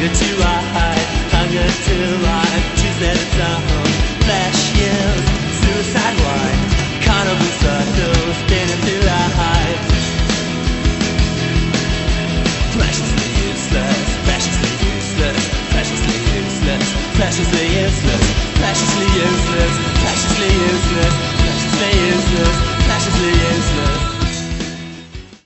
Hunger to hide, hunger to life. Choose that it's a home. Flash years, suicide wine. Carnival circles, spinning through our hives. Preciously useless, preciously useless, preciously useless, preciously useless, preciously useless, preciously useless, preciously useless, preciously useless.